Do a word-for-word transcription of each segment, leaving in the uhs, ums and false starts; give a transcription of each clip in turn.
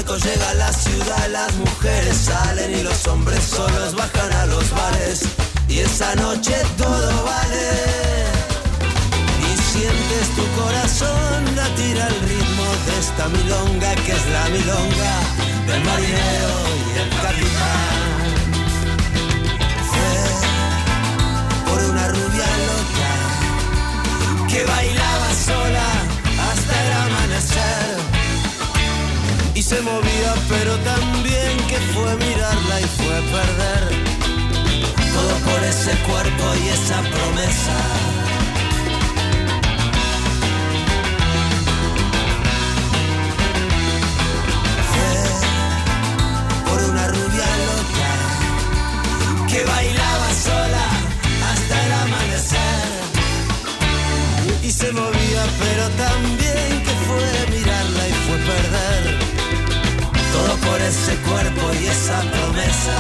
pronto llega la ciudad, las mujeres salen y los hombres solos bajan a los bares. Y esa noche todo vale. Y sientes tu corazón latir al ritmo de esta milonga, que es la milonga del marinero y el capitán. Fue por una rubia loca que bailaba sola hasta el amanecer. Y se movía, pero también que fue mirarla y fue perder. Todo por ese cuerpo y esa promesa. Fue por una rubia loca que bailaba sola hasta el amanecer. Y se movía, pero también que fue mirarla y fue perder. Todo por ese cuerpo y esa promesa.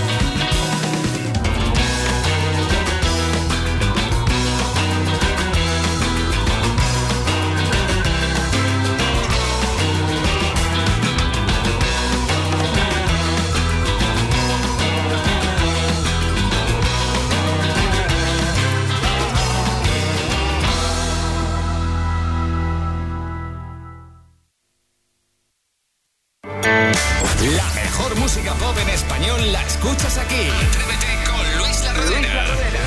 La mejor música pop en español la escuchas aquí. Atrévete con Luis La Rodera.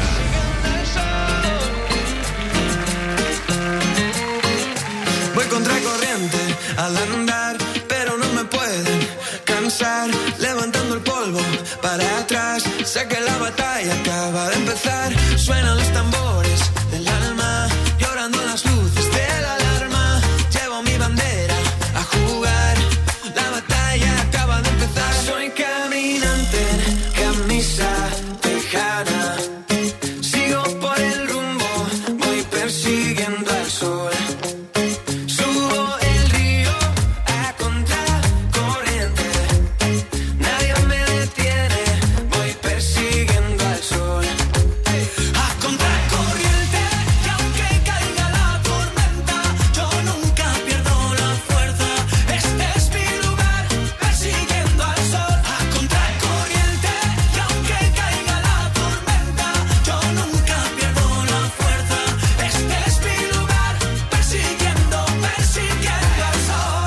Voy contra corriente al andar, pero no me pueden cansar. Levantando el polvo para atrás, sé que la batalla acaba de empezar. Suenan los tambores del alma, llorando en las luces de la alarma. Llevo mi bandera a jugar. La batalla acaba de empezar. Soy caminante en camisa tejana. Sigo por el rumbo, voy persiguiendo al sol. Subo el río a contracorriente. Nadie me detiene, voy persiguiendo al sol. A contracorriente, y aunque caiga la tormenta, yo nunca pierdo la fuerza. Este es mi lugar, persiguiendo al sol. A contracorriente, y aunque caiga la tormenta, yo nunca pierdo la fuerza. Este es mi lugar, persiguiendo, persiguiendo al sol.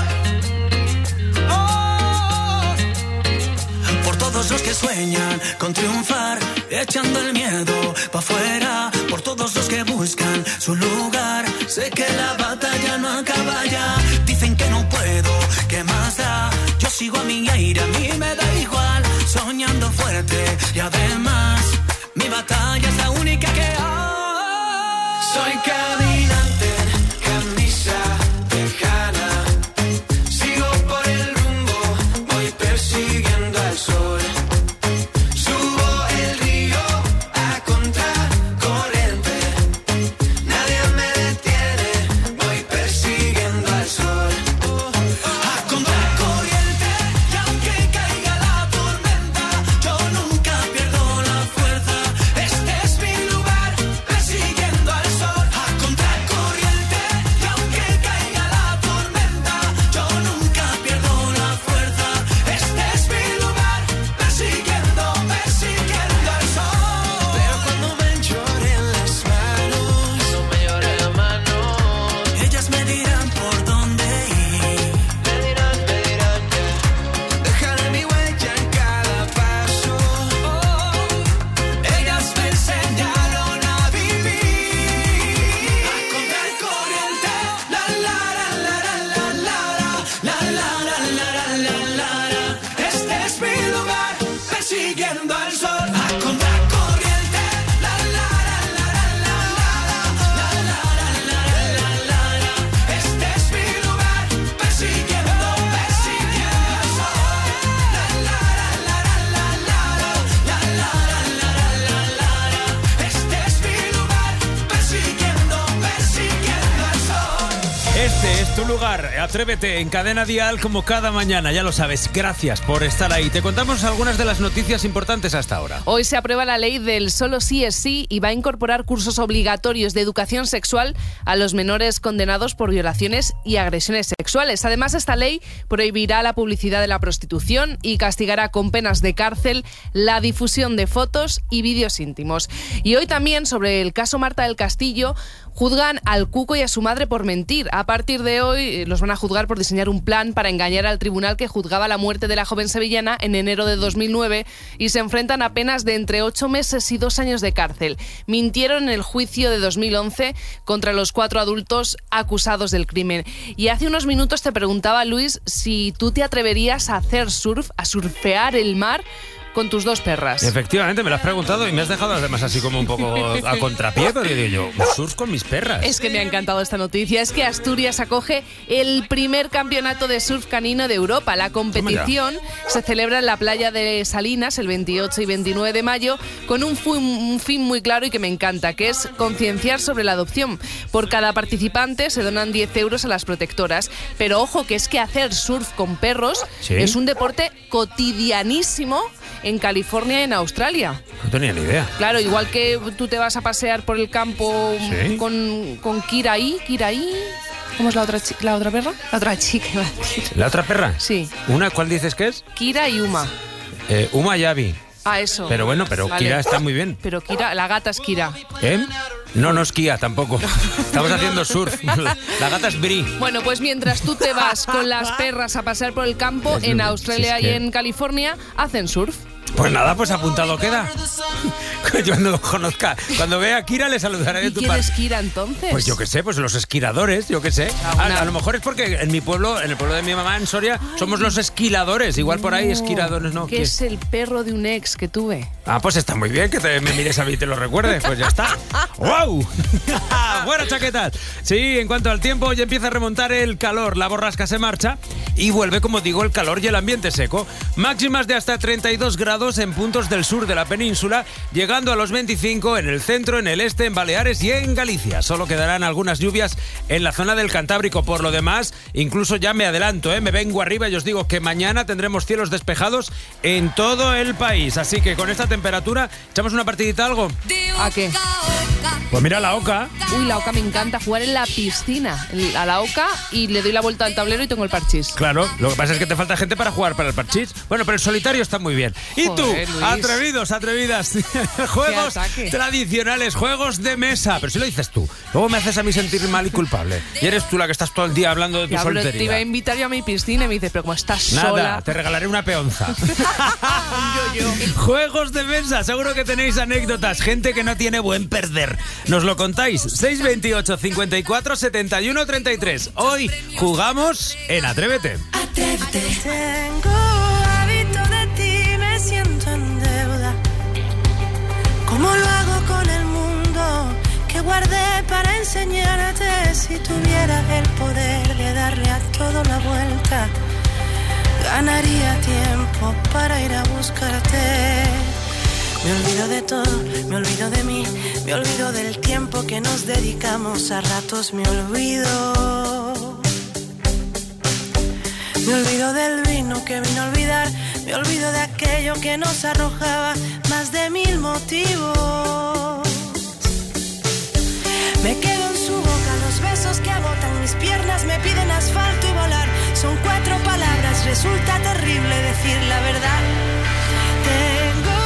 Oh. Por todos los que sueñan con triunfar, echando el miedo pa' afuera. Por todos los que buscan su lugar, sé que la batalla no acaba ya. Dicen que no puedo, ¿qué más da? Yo sigo a mi aire, a mí me da igual. Soñando fuerte y además mi batalla es la única que hay. Soy caminante en camisa tejana. Sigo por el rumbo, voy persiguiendo al sol. Subo el río a contracorriente. Nadie me detiene, voy persiguiendo al sol. A contracorriente, y aunque caiga la tormenta, yo nunca pierdo lugar. Atrévete en Cadena Dial como cada mañana, ya lo sabes. Gracias por estar ahí. Te contamos algunas de las noticias importantes hasta ahora. Hoy se aprueba la ley del solo sí es sí y va a incorporar cursos obligatorios de educación sexual a los menores condenados por violaciones y agresiones sexuales. Además, esta ley prohibirá la publicidad de la prostitución y castigará con penas de cárcel la difusión de fotos y vídeos íntimos. Y hoy también, sobre el caso Marta del Castillo, juzgan al Cuco y a su madre por mentir. A partir de hoy los van a juzgar por diseñar un plan para engañar al tribunal que juzgaba la muerte de la joven sevillana en enero de dos mil nueve y se enfrentan a penas de entre ocho meses y dos años de cárcel. Mintieron en el juicio de dos mil once contra los cuatro adultos acusados del crimen. Y hace unos minutos te preguntaba, Luis, si tú te atreverías a hacer surf, a surfear el mar con tus dos perras. Efectivamente, me lo has preguntado y me has dejado además así como un poco a contrapié, porque digo yo, surf con mis perras. Es que me ha encantado esta noticia. Es que Asturias acoge el primer campeonato de surf canino de Europa. La competición se celebra en la playa de Salinas el veintiocho y veintinueve de mayo con un, fu- un fin muy claro y que me encanta, que es concienciar sobre la adopción. Por cada participante se donan diez euros a las protectoras. Pero ojo, que es que hacer surf con perros ¿Sí? es un deporte cotidianísimo en California y en Australia. No tenía ni idea. Claro, igual que tú te vas a pasear por el campo ¿Sí? con, con Kiraí, Kiraí. ¿Cómo es la otra, chi- la otra perra? La otra chica, iba a decir. ¿La otra perra? Sí. ¿Una? ¿Cuál dices que es? Kira y Uma. Eh, Uma ya vi. Ah, eso. Pero bueno, pero vale. Kira está muy bien. Pero Kira, la gata es Kira. ¿Eh? No, no es Kia tampoco. Estamos haciendo surf. La, la gata es Bri. Bueno, pues mientras tú te vas con las perras a pasear por el campo, en Australia si es que... y en California, hacen surf. Pues nada, pues apuntado queda. Cuando lo conozca, cuando vea a Kira le saludaré de tu parte. ¿Y quién es Kira entonces? Pues yo qué sé, pues los esquiladores, yo qué sé. A, a lo mejor es porque en mi pueblo, en el pueblo de mi mamá, en Soria, Ay. somos los esquiladores. Igual por ahí esquiladores, ¿no? Que es el perro de un ex que tuve. Ah, pues está muy bien que te, me mires a mí y te lo recuerdes. Pues ya está. ¡Wow! Buena chaqueta. Sí, en cuanto al tiempo, ya empieza a remontar el calor. La borrasca se marcha y vuelve, como digo, el calor y el ambiente seco. Máximas de hasta treinta y dos grados en puntos del sur de la península, llegando a los veinticinco en el centro, en el este, en Baleares y en Galicia. Solo quedarán algunas lluvias en la zona del Cantábrico. Por lo demás, incluso ya me adelanto, ¿eh? me vengo arriba y os digo que mañana tendremos cielos despejados en todo el país. Así que con esta temperatura, ¿echamos una partidita algo? ¿A qué? Pues mira la oca. Uy, la oca me encanta, jugar en la piscina a la oca y le doy la vuelta al tablero y tengo el parchís. Claro, lo que pasa es que te falta gente para jugar para el parchís. Bueno, pero el solitario está muy bien. Y tú, Joder, atrevidos, atrevidas, juegos tradicionales, juegos de mesa. Pero si lo dices tú, luego me haces a mí sentir mal y culpable. Y eres tú la que estás todo el día hablando de tu ya, soltería. Te iba a invitar yo a mi piscina y me dices, pero como estás Nada, sola... Nada, te regalaré una peonza. yo, yo. Juegos de mesa, seguro que tenéis anécdotas. Gente que no tiene buen perder. Nos lo contáis. seis veintiocho, cincuenta y cuatro, setenta y uno, treinta y tres. Hoy jugamos en Atrévete. Atrévete. Tengo hábito de ti, me siento en deuda. ¿Cómo lo hago con el mundo que guardé para enseñarte? Si tuviera el poder de darle a todo la vuelta, ganaría tiempo para ir a buscarte. Me olvido de todo, me olvido de mí, me olvido del tiempo que nos dedicamos, a ratos me olvido. Me olvido del vino que vino a olvidar, me olvido de aquello que nos arrojaba más de mil motivos. Me quedo en su boca, los besos que agotan mis piernas me piden asfalto y volar. Son cuatro palabras, resulta terrible decir la verdad. Tengo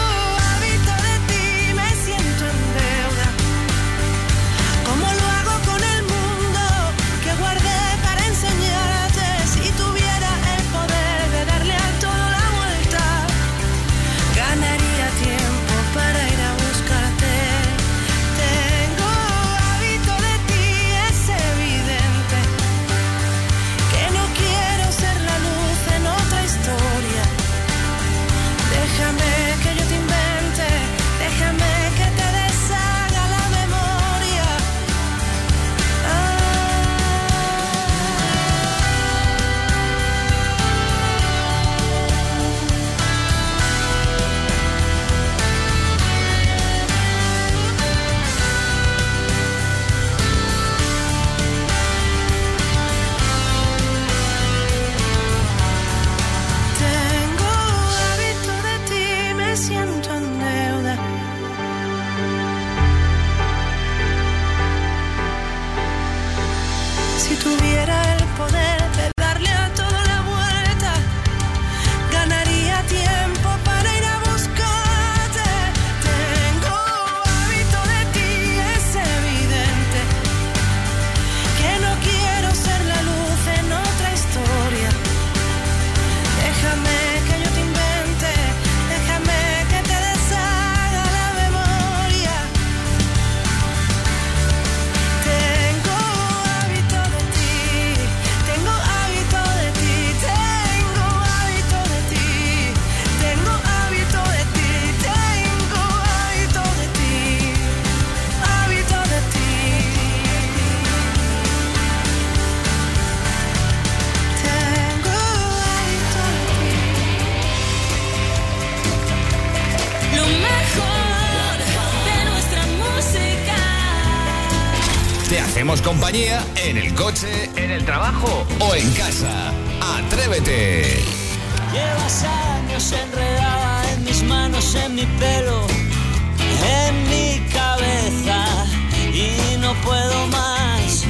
hacemos compañía en el coche, en el trabajo o en casa. Atrévete. Llevas años enredada en mis manos, en mi pelo, en mi cabeza y no puedo más.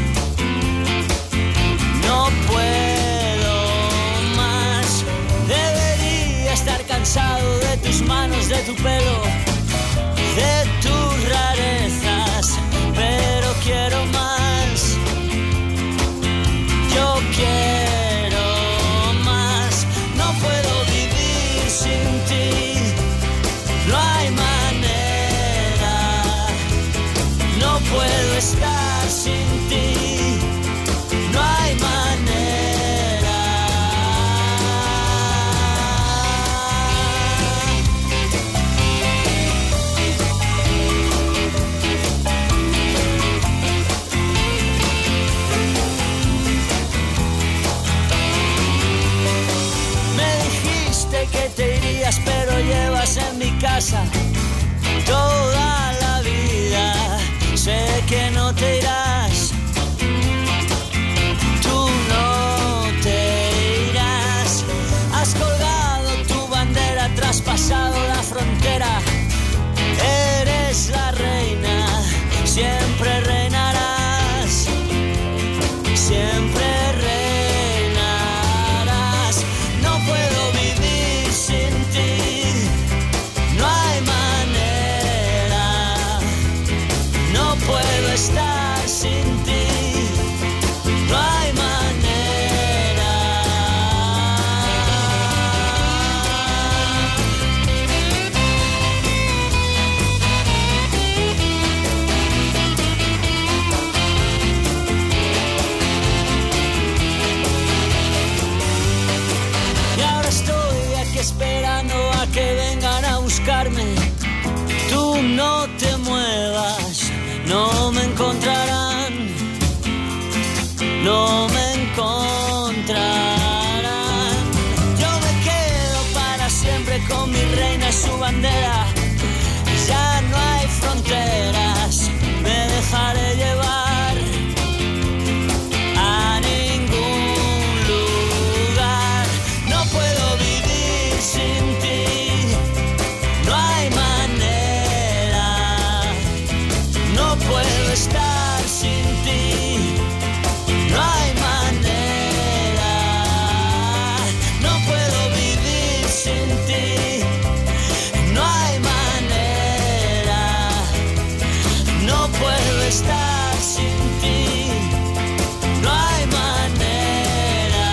No puedo más. Debería estar cansado de tus manos, de tu pelo, de tus rarezas, pero quiero más. Yo quiero más. No puedo vivir sin ti. No hay manera. No puedo estar sin ti. No hay manera. Que te irías, pero llevas en mi casa toda la vida. Sé que no te irás. Tú no te irás. Has colgado tu bandera, traspasado la frontera. Eres la reina, siempre reinarás. Siempre reinarás. No puedo vivir sin ti, no hay manera. No puedo estar sin ti, no hay manera. Y ahora estoy aquí esperando a que vengan a buscarme. Tú no te muevas, no me encontrarán, no me encontrarán. Yo me quedo para siempre con mi reina y su bandera. Ya no hay fronteras, me dejaré llevar a ningún lugar. No puedo vivir sin ti, no hay manera. No puedo estar sin ti, no hay manera. No puedo vivir sin ti, no hay manera. No puedo estar sin ti, no hay manera.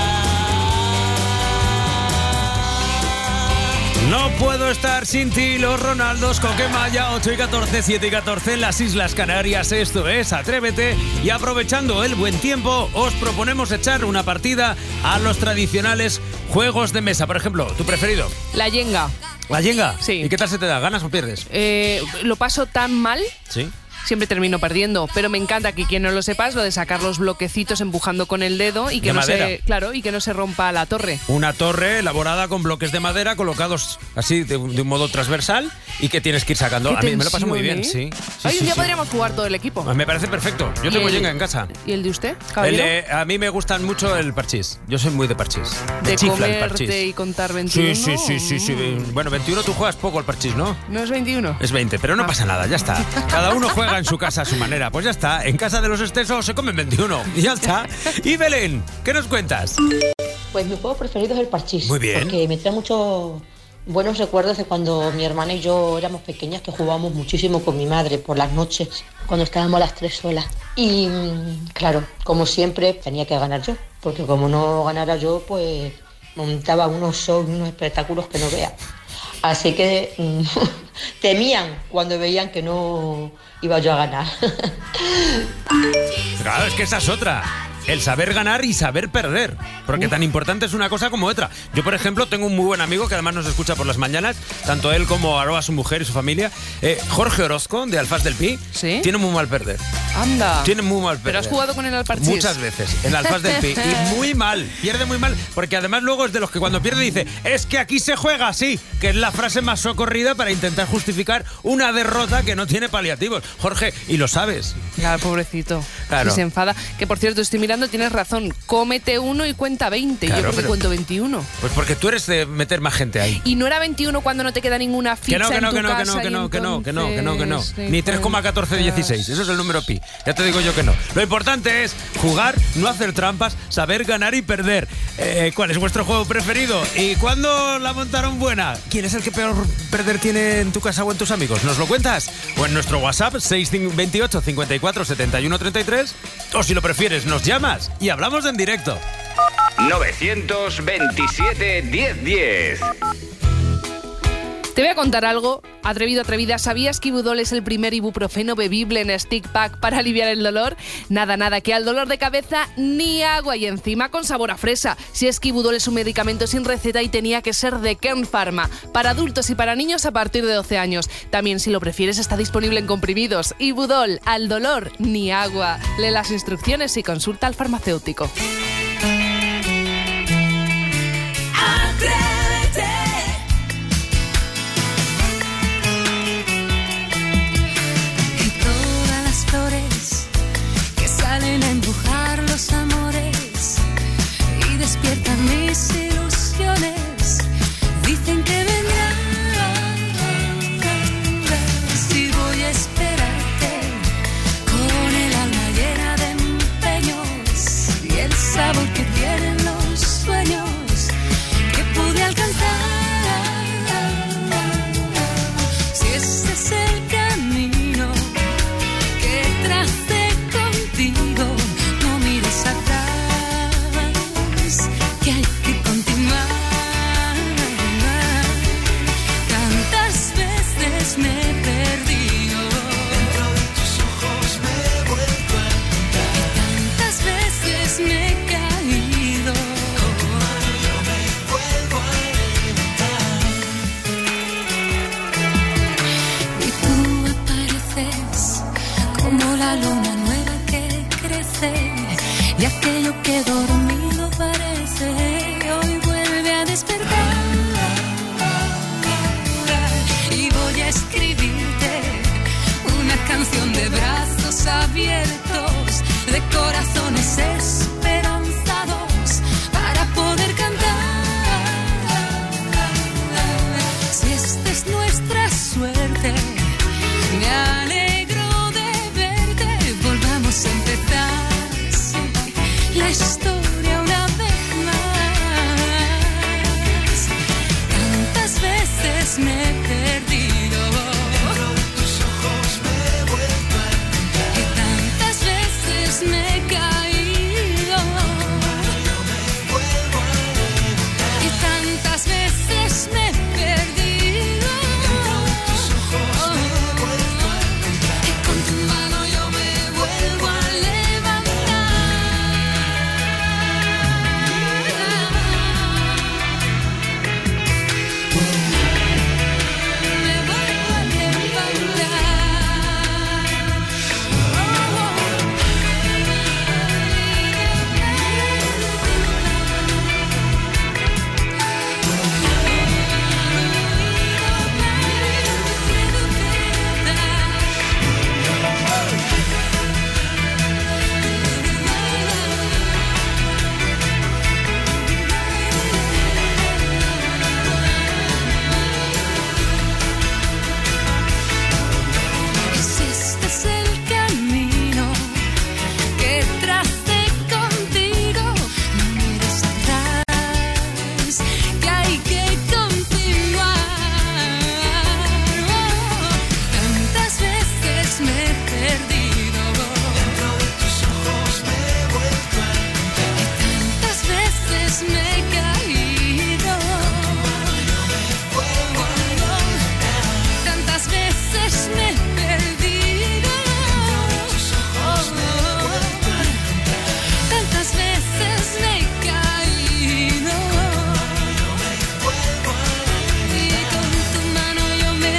No puedo estar sin ti, los Ronaldos, Coquemaya, ocho y catorce, siete y catorce en las Islas Canarias. Esto es Atrévete y aprovechando el buen tiempo os proponemos echar una partida a los tradicionales juegos de mesa. Por ejemplo, ¿tu preferido? La yenga. ¿La yenga? Sí. ¿Y qué tal se te da? ¿Ganas o pierdes? Eh, lo paso tan mal. Sí. Siempre termino perdiendo, pero me encanta que quien no lo sepas, lo de sacar los bloquecitos empujando con el dedo y que De no madera. se, claro, y que no se rompa la torre. Una torre elaborada con bloques de madera colocados así de, de un modo transversal y que tienes que ir sacando. Qué A mí me lo paso muy bien, tensión, sí. ¿eh? sí Hoy sí, un día sí. podríamos jugar todo el equipo. Me parece perfecto. Yo ¿Y tengo el- yenga en casa. ¿Y el de usted, El caballero? de- a mí me gustan mucho el parchís. Yo soy muy de parchís. Me de chifla el comerte parchís. y contar veintiuno. Sí, sí, sí, sí, sí. Bueno, veintiuno tú juegas poco al parchís, ¿no? ¿No es veintiuno? Es veinte, pero no Ah. pasa nada, ya está. Cada uno juega en su casa a su manera. Pues ya está, en casa de los excesos se comen veintiuno. Y ya está. Y Belén, ¿qué nos cuentas? Pues mi juego preferido es el parchís. Muy bien. Porque me trae muchos buenos recuerdos de cuando mi hermana y yo éramos pequeñas, que jugábamos muchísimo con mi madre por las noches, cuando estábamos las tres solas. Y mm, claro, como siempre, tenía que ganar yo. Porque como no ganara yo, pues montaba unos shows, unos espectáculos que no vea. Así que mm, temían cuando veían que no iba yo a ganar. Claro, es que esa es otra. el saber ganar y saber perder. Porque Uf. tan importante es una cosa como otra. Yo, por ejemplo, tengo un muy buen amigo que además nos escucha por las mañanas, tanto él como Aroa, su mujer y su familia. Eh, Jorge Orozco, de Alfaz del Pi, ¿Sí? tiene muy mal perder. Anda. Tiene muy mal perder. ¿Pero has jugado con él al parchís? Muchas veces, en Alfaz del Pi. Y muy mal, pierde muy mal. Porque además luego es de los que cuando pierde dice, es que aquí se juega así, que es la frase más socorrida para intentar justificar una derrota que no tiene paliativos. Jorge, y lo sabes. Claro, pobrecito. Claro. Y se enfada. Que por cierto, estoy mirando, tienes razón. Cómete uno y cuenta veinte. Claro, Yo porque pero, cuento veintiuno. Pues porque tú eres de meter más gente ahí. Y no era veintiuno cuando no te queda ninguna ficha que no, que no, en tu que no, casa. Que no, que no, que no, que no, que no, que no. Sí, Ni tres coma catorce dieciséis. Eso es el número pi. Ya te digo yo que no. Lo importante es jugar, no hacer trampas, saber ganar y perder. Eh, ¿Cuál es vuestro juego preferido? ¿Y cuándo la montaron buena? ¿Quién es el que peor perder tiene en tu casa o en tus amigos? ¿Nos lo cuentas? O en nuestro WhatsApp seis veintiocho cincuenta y cuatro setenta y uno treinta y tres. O si lo prefieres, nos llamas y hablamos en directo. novecientos veintisiete diez diez. Te voy a contar algo, atrevido, atrevida. ¿Sabías que Ibudol es el primer ibuprofeno bebible en stick pack para aliviar el dolor? Nada, nada, que al dolor de cabeza ni agua y encima con sabor a fresa. Si es que Ibudol es un medicamento sin receta y tenía que ser de Kern Pharma, para adultos y para niños a partir de doce años. También, si lo prefieres, está disponible en comprimidos. Ibudol, al dolor ni agua. Lee las instrucciones y consulta al farmacéutico. Salen a empujar los amores y despiertan mis ilusiones. Dicen que vendrás y voy a esperarte con el alma llena de empeños y el sabor que tienen los sueños que pude alcanzar. Si ese es el camino que tracé, no mires atrás, que hay que continuar. Tantas veces me he perdido, dentro de tus ojos me he vuelto a encontrar. Tantas veces me he caído, como yo me vuelvo a levantar. Y tú apareces como la luna nueva y aquello que dormido parece hoy vuelve a despertar. Y voy a escribirte una canción de brazos abiertos, de corazones esperanzados para poder cantar. Si esta es nuestra suerte, me alegro de verte. Volvamos a empezar la historia una vez más. Tantas veces me he perdido, dentro de tus ojos me he vuelto a encontrar. Y tantas veces me he caído,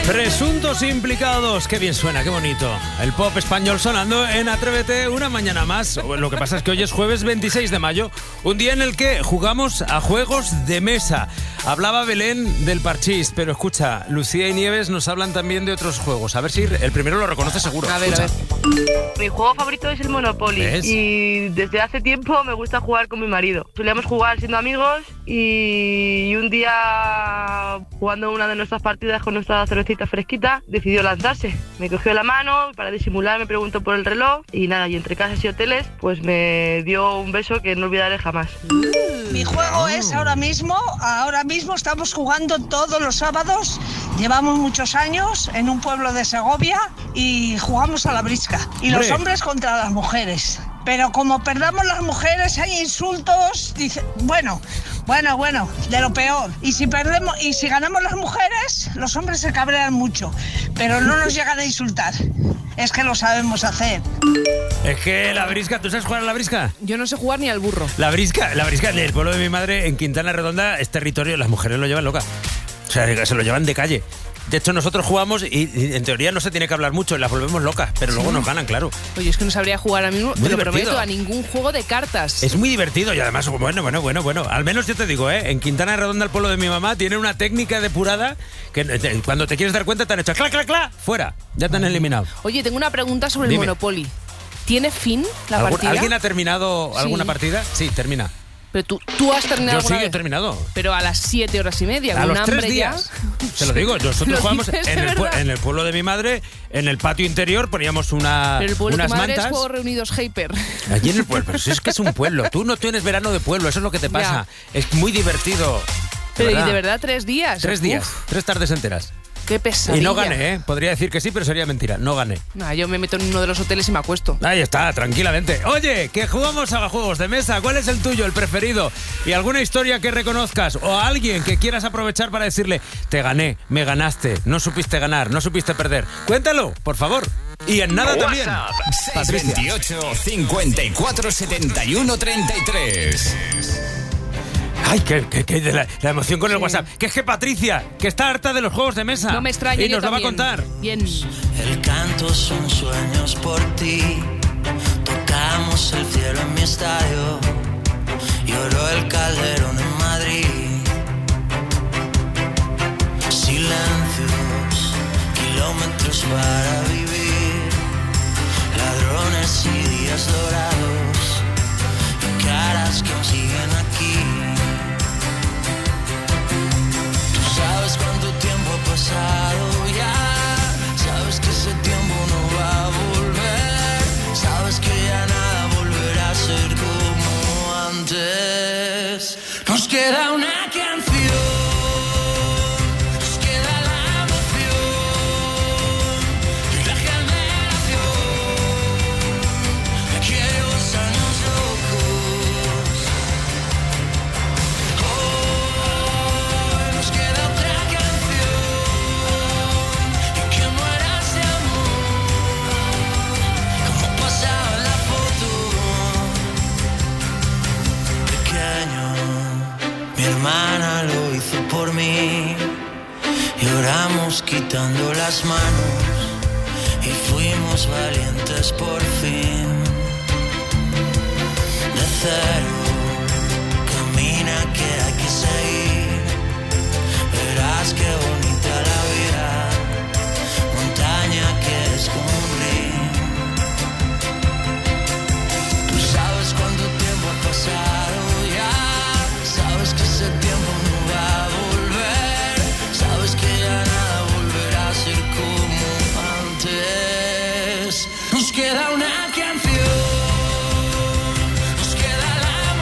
Presuntos implicados, qué bien suena, qué bonito. El pop español sonando en Atrévete una mañana más. Lo que pasa es que hoy es jueves veintiséis de mayo, un día en el que jugamos a juegos de mesa. Hablaba Belén del parchís, pero escucha, Lucía y Nieves nos hablan también de otros juegos. A ver si el primero lo reconoce seguro. A ver, escucha. a ver. Mi juego favorito es el Monopoly. ¿Ves? Y desde hace tiempo me gusta jugar con mi marido. Solíamos jugar siendo amigos y un día, jugando una de nuestras partidas con nuestra cervecita fresquita, decidió lanzarse. Me cogió la mano, para disimular me preguntó por el reloj y nada, y entre casas y hoteles pues me dio un beso que no olvidaré jamás. Mi juego es ahora mismo, ahora mismo estamos jugando todos los sábados, llevamos muchos años en un pueblo de Segovia y jugamos a la brisca. Y los ¡Hombre! hombres contra las mujeres. Pero como perdamos las mujeres hay insultos, dice, bueno, bueno, bueno, de lo peor. Y si perdemos, y si ganamos las mujeres, los hombres se cabrean mucho, pero no nos llegan a insultar. Es que lo sabemos hacer. Es que la brisca, ¿tú sabes jugar a la brisca? Yo no sé jugar ni al burro. La brisca, la brisca en el pueblo de mi madre, en Quintana Redonda, es territorio, las mujeres lo llevan loca. O sea, se lo llevan de calle. De hecho, nosotros jugamos y, y en teoría no se tiene que hablar mucho, las volvemos locas, pero luego nos ganan, claro. Oye, es que no sabría jugar a mí, te lo divertido. prometo, a ningún juego de cartas. Es muy divertido y además, bueno, bueno, bueno, bueno. Al menos yo te digo, ¿eh? En Quintana Redonda, el pueblo de mi mamá, tiene una técnica depurada que te, cuando te quieres dar cuenta te han hecho clac, clac, clac, fuera. Ya te han eliminado. Oye, tengo una pregunta sobre Dime. el Monopoly. ¿Tiene fin la ¿Algún- partida? ¿Alguien ha terminado alguna Sí. partida? Sí, termina. Pero tú, tú has terminado Yo sí, alguna he vez? terminado. Pero a las siete horas y media, A con los hambre tres días. ya. Te lo digo, nosotros ¿Lo jugamos dices de en el, pue- verdad? en el pueblo de mi madre, en el patio interior poníamos una, Pero el pueblo de unas tu madre mantas. es Juegos Reunidos Hyper. Allí en el pueblo, pero si es que es un pueblo. Tú no tienes verano de pueblo, eso es lo que te pasa. Es muy divertido. Pero y de verdad, tres días. Tres Uf, días, tres tardes enteras. Qué pesadilla. Y no gané, ¿eh? Podría decir que sí, pero sería mentira. No gané. Nah, yo me meto en uno de los hoteles y me acuesto. Ahí está, tranquilamente. Oye, que jugamos a juegos de mesa. ¿Cuál es el tuyo, el preferido? ¿Y alguna historia que reconozcas? ¿O a alguien que quieras aprovechar para decirle, te gané, me ganaste, no supiste ganar, no supiste perder? Cuéntalo, por favor. Y en nada también. WhatsApp Patricia. seis dos ocho, cincuenta y cuatro, setenta y uno, treinta y tres. Ay, que, que, que de la, la emoción con el WhatsApp. Que es que Patricia, que está harta de los juegos de mesa. No me extraña. Y yo nos lo va a también. contar. Bien. El canto son sueños por ti. Tocamos el cielo en mi estadio. Lloró el Calderón en Madrid. Silencios, kilómetros para vivir. Ladrones y días dorados. Y caras que aún siguen aquí. Tú sabes cuánto tiempo ha pasado ya. Sabes que ese tiempo no va a volver. Sabes que ya nada volverá a ser como antes. Nos queda una canción. Nos queda la emoción y la generación de aquellos años locos. Hoy nos queda otra canción y que muera ese amor como pasaba en la foto. Pequeño, mi hermana lo hizo por mí. Lloramos quitando las manos y fuimos valientes por fin. De cero, camina que hay que seguir. Verás qué bonita la vida, montaña que es como un río. Tú sabes cuánto tiempo ha pasado ya. Sabes que ese tiempo no va a volver. Sabes que ya nada volverá a ser como antes. Nos queda una canción. Nos queda la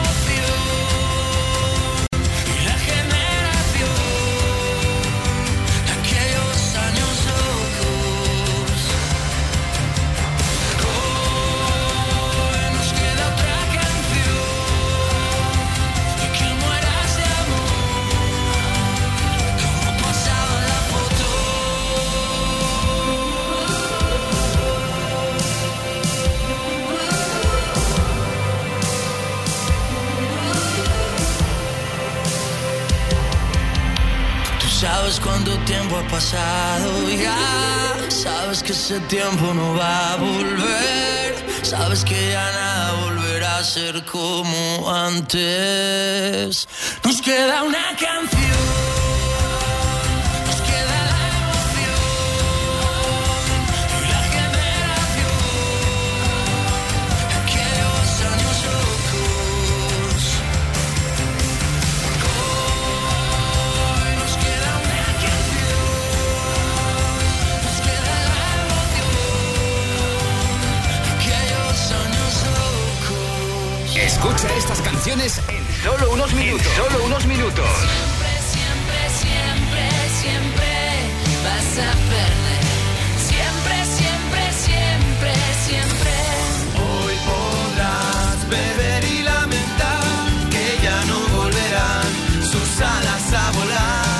sabes cuánto tiempo ha pasado ya. Sabes que ese tiempo no va a volver. Sabes que ya nada volverá a ser como antes. Nos queda una canción. Escucha estas canciones en solo unos minutos. En solo unos minutos. Siempre, siempre, siempre, siempre vas a perder. Siempre, siempre, siempre, siempre. Hoy podrás beber y lamentar que ya no volverán sus alas a volar.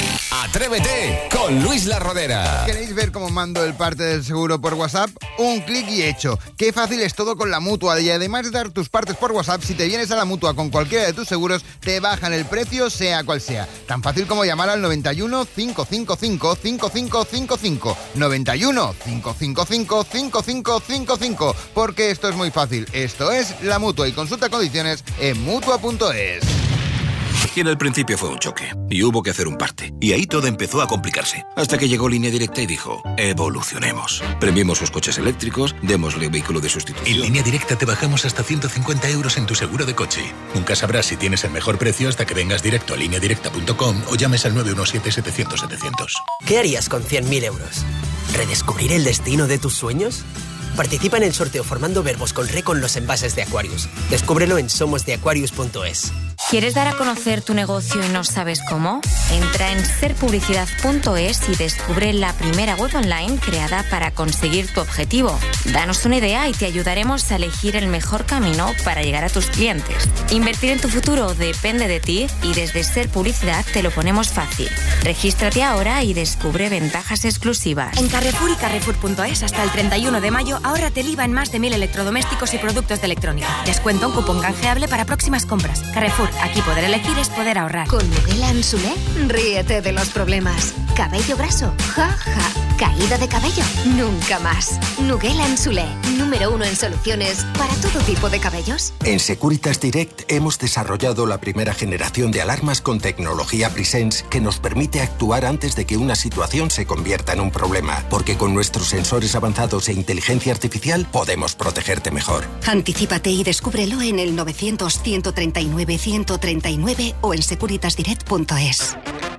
Atrévete con Luis La Rodera. ¿Queréis ver cómo mando el parte del seguro por WhatsApp? Un clic y hecho. Qué fácil es todo con la Mutua. Y además de dar tus partes por WhatsApp, si te vienes a la Mutua con cualquiera de tus seguros, te bajan el precio sea cual sea. Tan fácil como llamar al noventa y uno, cinco cinco cinco, cinco cinco cinco cinco. noventa y uno, cinco cinco cinco, cinco cinco cinco cinco. Porque esto es muy fácil. Esto es la Mutua y consulta condiciones en mutua punto es. Y en el principio fue un choque, y hubo que hacer un parte. Y ahí todo empezó a complicarse. Hasta que llegó Línea Directa y dijo, evolucionemos. Premiemos sus coches eléctricos, démosle vehículo de sustitución. En Línea Directa te bajamos hasta ciento cincuenta euros en tu seguro de coche. Nunca sabrás si tienes el mejor precio hasta que vengas directo a línea directa punto com o llames al nueve uno siete, setecientos, setecientos. ¿Qué harías con cien mil euros? ¿Redescubrir el destino de tus sueños? Participa en el sorteo formando verbos con re con los envases de Aquarius. Descúbrelo en somos de aquarius punto es. ¿Quieres dar a conocer tu negocio y no sabes cómo? Entra en ser publicidad punto es y descubre la primera web online creada para conseguir tu objetivo. Danos una idea y te ayudaremos a elegir el mejor camino para llegar a tus clientes. Invertir en tu futuro depende de ti y desde Ser Publicidad te lo ponemos fácil. Regístrate ahora y descubre ventajas exclusivas. En Carrefour y Carrefour punto es hasta el treinta y uno de mayo ahórrate el I V A en más de mil electrodomésticos y productos de electrónica. Descuento un cupón canjeable para próximas compras. Carrefour. Aquí poder elegir es poder ahorrar. Con Nuguela Ansulé, ríete de los problemas. Cabello graso, ja, ja. Caída de cabello, nunca más. Nuguela Ansulé, número uno en soluciones para todo tipo de cabellos. En Securitas Direct hemos desarrollado la primera generación de alarmas con tecnología Presence que nos permite actuar antes de que una situación se convierta en un problema, porque con nuestros sensores avanzados e inteligencia artificial podemos protegerte mejor. Anticípate y descúbrelo en el novecientos, ciento treinta y nueve, ciento treinta y nueve o en securitas direct punto es.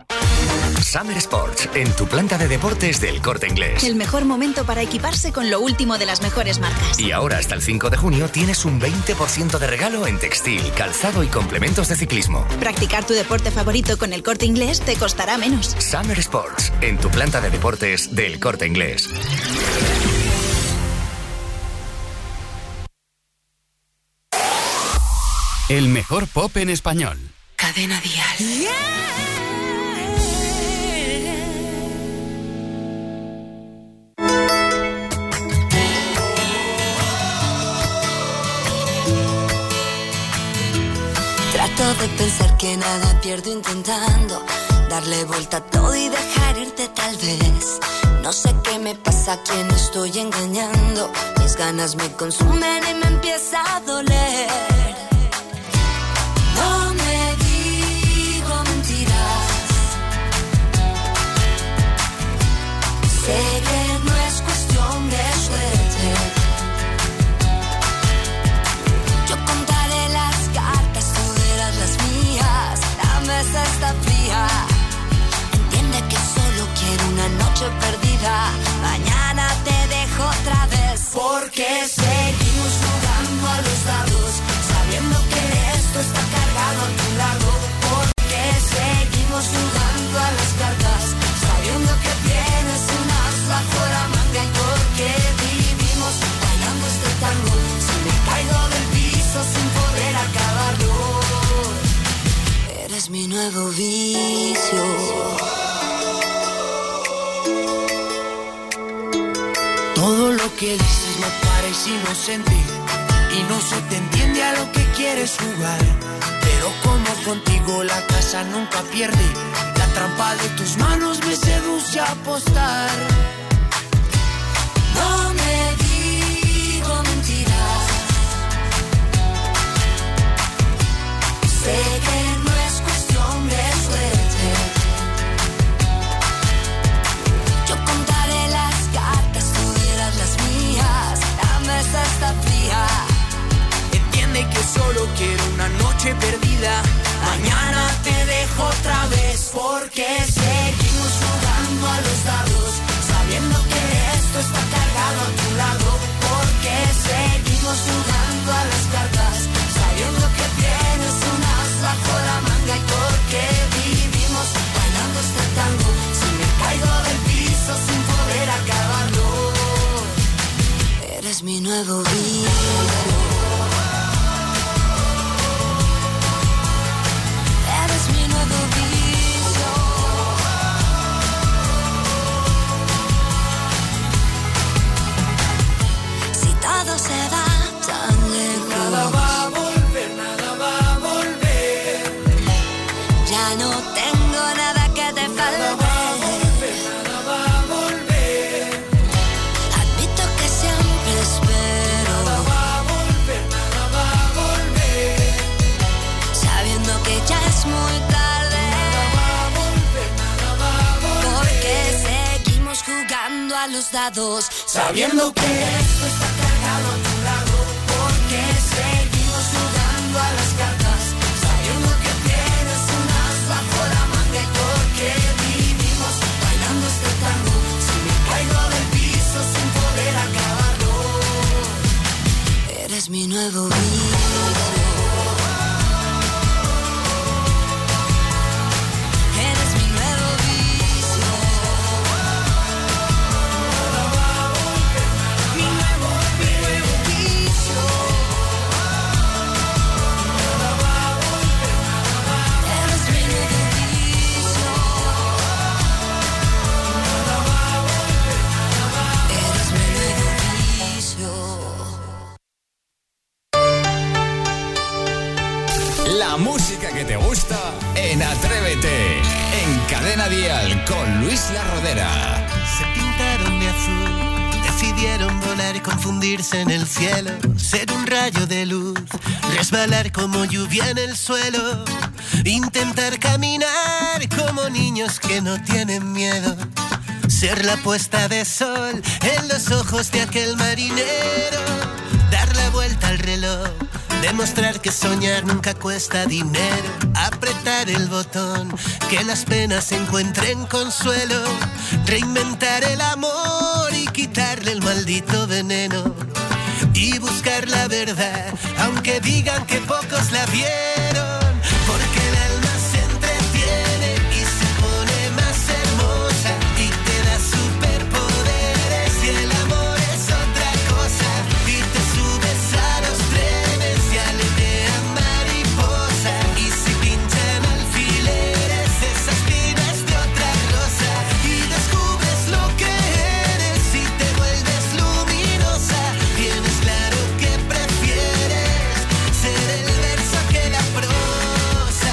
Summer Sports, en tu planta de deportes del Corte Inglés. El mejor momento para equiparse con lo último de las mejores marcas. Y ahora hasta el cinco de junio tienes un veinte por ciento de regalo en textil, calzado y complementos de ciclismo. Practicar tu deporte favorito con el Corte Inglés te costará menos. Summer Sports, en tu planta de deportes del Corte Inglés. El mejor pop en español. Cadena Dial. Yeah. Trato de pensar que nada pierdo intentando darle vuelta a todo y dejar irte tal vez. No sé qué me pasa, a quién estoy engañando. Mis ganas me consumen y me empieza a doler. No me digo mentiras. Sé que no es cuestión de suerte. Yo contaré las cartas, tú verás las mías. La mesa está fría. Entiende que solo quiero una noche perdida. Mañana te dejo otra vez. Porque seguimos jugando a los dados, sabiendo que esto está cargado a tu lado. Porque seguimos jugando a las cartas, sabiendo que tienes un as bajo la manga. Y porque vivimos bailando este tango, si me caigo del piso sin poder acabarlo. Eres mi nuevo vicio. Todo lo que dices me parece inocente y no se te entiende a lo que quieres jugar. Pero como contigo la casa nunca pierde, la trampa de tus manos me seduce a apostar. No me digo mentiras. Sé que no es cuestión de suerte. Yo contaré las cartas, tú dirás las mías. La mesa está fría. Entiende que solo quiero una noche perdida. Mañana te dejo otra vez porque seguimos jugando a los dados, sabiendo que esto está cargado a tu lado. Porque seguimos jugando a las cartas, sabiendo que tienes un as bajo la manga. Y porque vivimos bailando este tango, si me caigo del piso sin poder acabarlo. Eres mi nuevo vicio. Todo se va tan lejos. Nada va a volver, nada va a volver. Ya no tengo nada que te falte. Nada va a volver, nada va a volver. Admito que siempre espero. Nada va a volver, nada va a volver. Sabiendo que ya es muy tarde. Nada va a volver, nada va a volver. Porque seguimos jugando a los dados, sabiendo que esto está cargado a tu lado. Porque seguimos jugando a las cartas, sabiendo que tienes un as bajo la manga. Y porque vivimos bailando este tango, si me caigo del piso sin poder acabarlo. Eres mi nuevo vicio. La música que te gusta en Atrévete, en Cadena Dial con Luis La Rodera. Se pintaron de azul, decidieron volar y confundirse en el cielo. Ser un rayo de luz, resbalar como lluvia en el suelo. Intentar caminar como niños que no tienen miedo. Ser la puesta de sol en los ojos de aquel marinero. Dar la vuelta al reloj, demostrar que soñar nunca cuesta dinero. Apretar el botón, que las penas encuentren consuelo. Reinventar el amor y quitarle el maldito veneno. Y buscar la verdad, aunque digan que pocos la vieron. Porque el alma se entretiene y se pone más hermosa. Y te da superpoderes y el amor es otra cosa. Y te subes a los trenes y aletean mariposa. Y si pinchan alfileres, esa espina es de otra rosa. Y descubres lo que eres y te vuelves luminosa. Tienes claro que prefieres ser el verso que la prosa.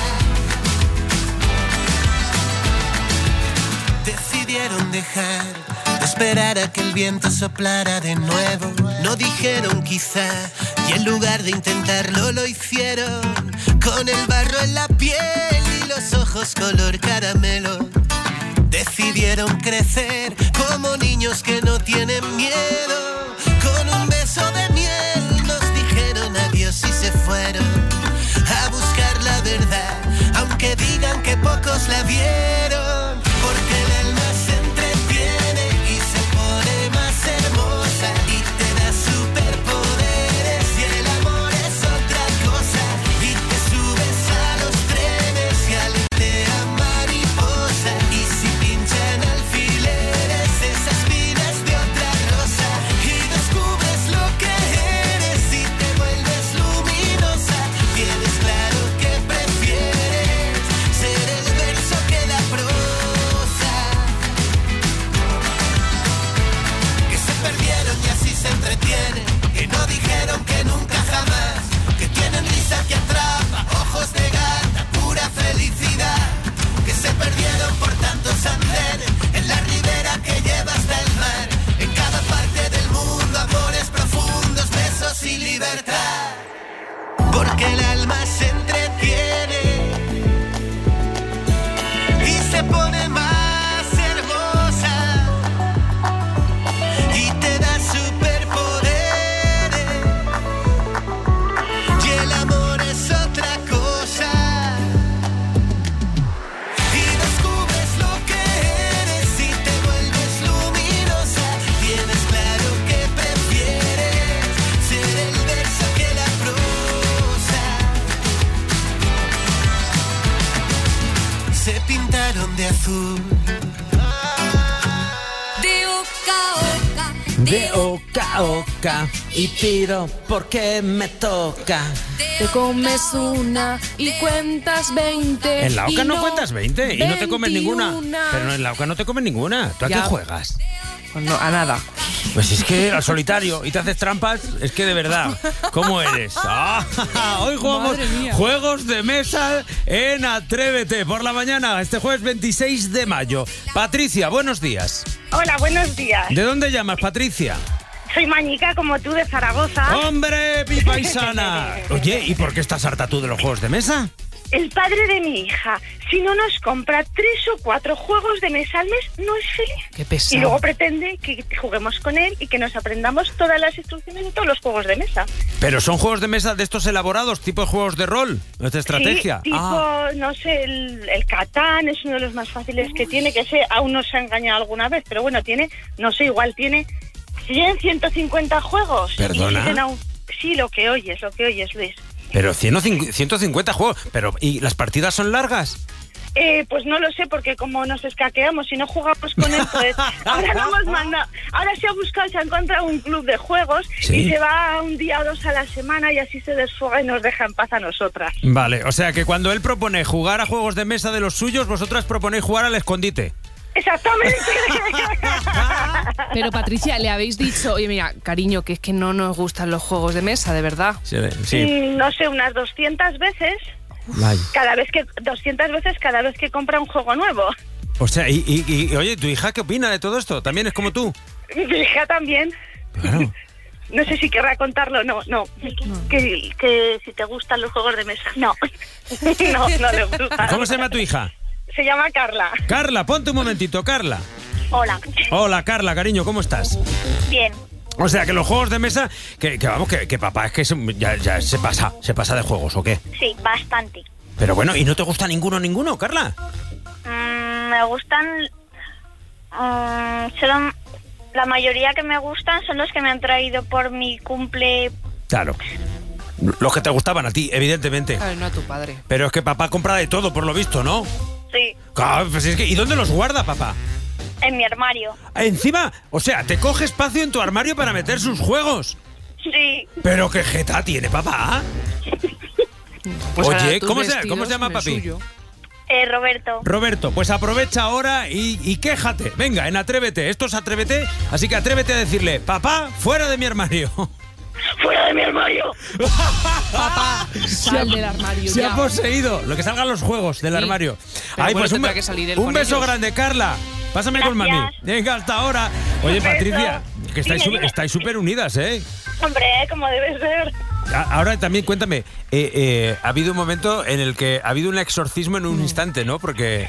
Decidieron dejar de esperar a que el viento soplara de nuevo. No dijeron quizá y en lugar de intentarlo lo hicieron. Con el barro en la piel y los ojos color caramelo. Decidieron crecer como niños que no tienen miedo. Con un beso de miel nos dijeron adiós y se fueron a buscar la verdad, aunque digan que pocos la vieron. Porque el alma se entretiene y se pone más hermosa. Y te da superpoderes y el amor es otra cosa. Y te subes a los trenes y aletean mariposa. Y si pinchan alfileres, esa espina es de otra rosa. Y descubres lo que eres y te vuelves luminosa. Tienes claro que prefieres ser el verso que la pintaron de azul. De oca a oca, De oca a oca y tiro porque me toca. Te comes una y cuentas veinte. En la oca y no, cuentas veinte y no te comes ninguna. veintiuna. Pero en la oca no te comes ninguna. ¿Tú a Ya. qué juegas? Pues no, a nada. Pues es que al solitario y te haces trampas, es que de verdad, ¿cómo eres? Ah, hoy jugamos Madre mía. juegos de mesa en Atrévete por la mañana, este jueves veintiséis de mayo. Patricia, buenos días. Hola, buenos días. ¿De dónde llamas, Patricia? Soy Mañica, como tú, de Zaragoza. ¡Hombre, mi paisana! Oye, ¿y por qué estás harta tú de los juegos de mesa? El padre de mi hija, si no nos compra tres o cuatro juegos de mesa al mes, no es feliz. Qué pesado. Y luego pretende que juguemos con él y que nos aprendamos todas las instrucciones de todos los juegos de mesa. Pero son juegos de mesa de estos elaborados, tipo de juegos de rol, de estrategia. Sí, tipo, Ah. no sé, el, el Catán es uno de los más fáciles que tiene, que ese aún no se ha engañado alguna vez, pero bueno, tiene, no sé, igual tiene cien, ciento cincuenta juegos. ¿Perdona? Y siguen aún- Sí, lo que oyes, lo que oyes, Luis. Pero ciento cincuenta juegos. Pero, ¿y las partidas son largas? Eh, pues no lo sé, porque como nos escaqueamos y no jugamos con él, pues ahora lo hemos mandado. Ahora se ha buscado, se ha encontrado un club de juegos Sí. y se va un día o dos a la semana y así se desfoga y nos deja en paz a nosotras. Vale, o sea que cuando él propone jugar a juegos de mesa de los suyos, vosotras proponéis jugar al escondite. Exactamente. Pero Patricia, le habéis dicho, oye, mira, cariño, que es que no nos gustan los juegos de mesa, de verdad. Sí, Mm, No sé, unas doscientas veces, Vale. cada vez que doscientas veces cada vez que compra un juego nuevo. O sea, y, y- y, oye, ¿tu hija qué opina de todo esto? ¿También es como tú? Mi hija también. Claro. No sé si querrá contarlo, no, no. Que, que si te gustan los juegos de mesa. No, no, no le gusta. ¿Cómo se llama tu hija? Se llama Carla. Carla, ponte un momentito, Carla. Hola. Hola, Carla, cariño, ¿cómo estás? Bien. O sea, que los juegos de mesa, que, que vamos, que, que papá es que se- ya, ya se pasa, se pasa de juegos, ¿o qué? Sí, bastante. Pero bueno, ¿y no te gusta ninguno, ninguno, Carla? Mm, me gustan... mm, solo, la mayoría que me gustan son los que me han traído por mi cumple. Claro. Los que te gustaban a ti, evidentemente. A ver, no a tu padre. Pero es que papá compra de todo, por lo visto, ¿no? Sí, Claro, pues es que, ¿y dónde los guarda, papá? en mi armario. Encima, o sea, te coge espacio en tu armario para meter sus juegos. Sí. Pero qué jeta tiene, papá. Pues ahora Oye, tus ¿cómo se, vestidos ¿cómo se llama en el papi? suyo. Eh, Roberto. Roberto, pues aprovecha ahora y, y quéjate. Venga, en Atrévete. Esto es Atrévete, así que atrévete a decirle, papá, fuera de mi armario. ¡Fuera de mi armario! Papá, sal del armario Se ya. ha poseído. Lo que salgan los juegos del Sí. armario. Pero Ay, bueno, pues un, tendrá be- que salir él un con beso ellos. grande, Carla. Pásame con mami. Gracias. Venga, hasta ahora. Oye, Un beso. Patricia, que estáis Dime, súper dime. estáis súper unidas, ¿eh? Hombre, como debe ser. A- Ahora también cuéntame, eh, eh, ha habido un momento en el que ha habido un exorcismo en un instante, ¿no? Porque...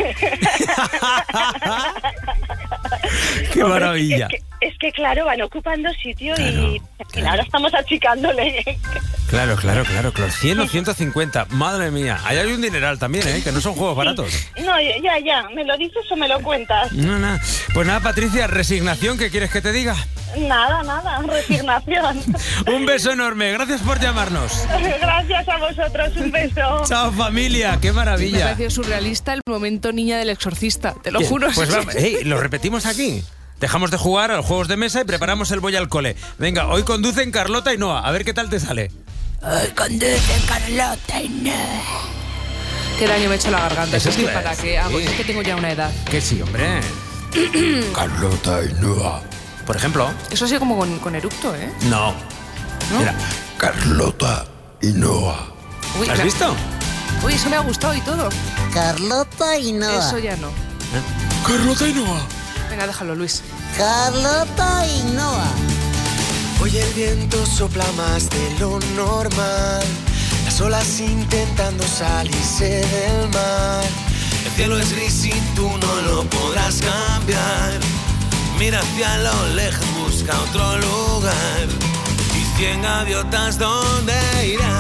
¡Qué Hombre, maravilla! Es que, es que, claro, van ocupando sitio y al final ahora estamos achicándole. Claro, claro, claro, claro. cien o ciento cincuenta, madre mía. Ahí hay un dineral también, ¿eh? Que no son juegos baratos. No, ya, ya, ¿me lo dices o me lo cuentas? No, nada. Pues nada, Patricia, resignación, ¿qué quieres que te diga? Nada, nada, resignación. Un beso enorme, gracias por llamarnos. Gracias a vosotros, un beso. Chao, familia, qué Me maravilla. pareció surrealista el momento niña del exorcista, te lo Bien, juro. Pues vamos, ey, lo repetimos aquí. Dejamos de jugar a los juegos de mesa y preparamos el voy al cole. Venga, hoy conducen Carlota y Noa. A ver qué tal te sale. Hoy conducen Carlota y no. Qué daño me ha hecho la garganta. Eso Es te que iba a para decir. qué hago, es que tengo ya una edad. Que sí, hombre. Carlota y Noa. Por ejemplo. Eso ha sido como con, con eructo, ¿eh? No. ¿No? Mira, Carlota y Noa. Uy, ¿Has me- visto? Uy, eso me ha gustado y todo. Carlota y Noa. Eso ya no. Carlota y Noa. Venga, déjalo, Luis. Carlota y Noa. Hoy el viento sopla más de lo normal. Las olas intentando salirse del mar. El cielo es gris y tú no lo podrás cambiar. Mira hacia lo lejos, busca otro lugar. Y cien gaviotas, ¿dónde irán?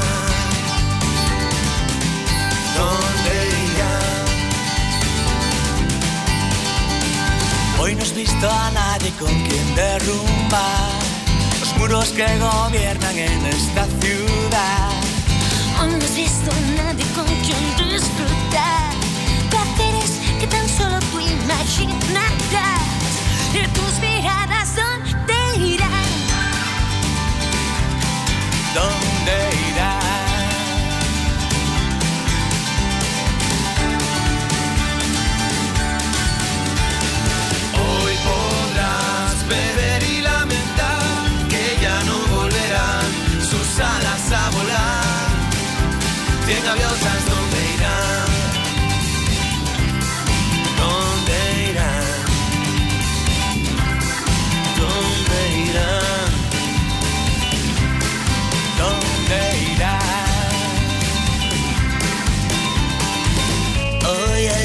¿Dónde irán? Hoy no has visto a nadie con quien derrumbar los muros que gobiernan en esta ciudad. Hoy no has visto a nadie con quien disfrutar placeres que tan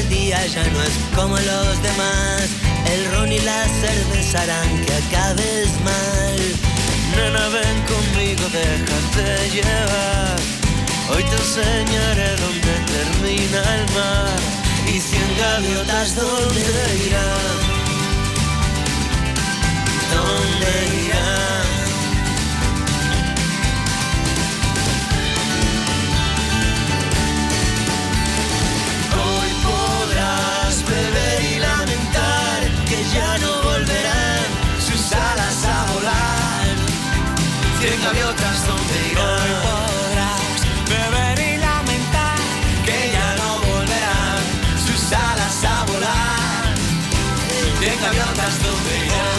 el día ya no es como los demás. El ron y la cerveza harán que acabes mal. Nena, ven conmigo, déjate llevar. Hoy te enseñaré dónde termina el mar y cien gaviotas dónde irán. ¿Dónde irán? Hoy podrás beber y lamentar que ya no volverán sus alas a volar. Cien gaviotas dónde irán. Hoy podrás beber y lamentar que ya no volverán sus alas a volar. Cien gaviotas dónde irán.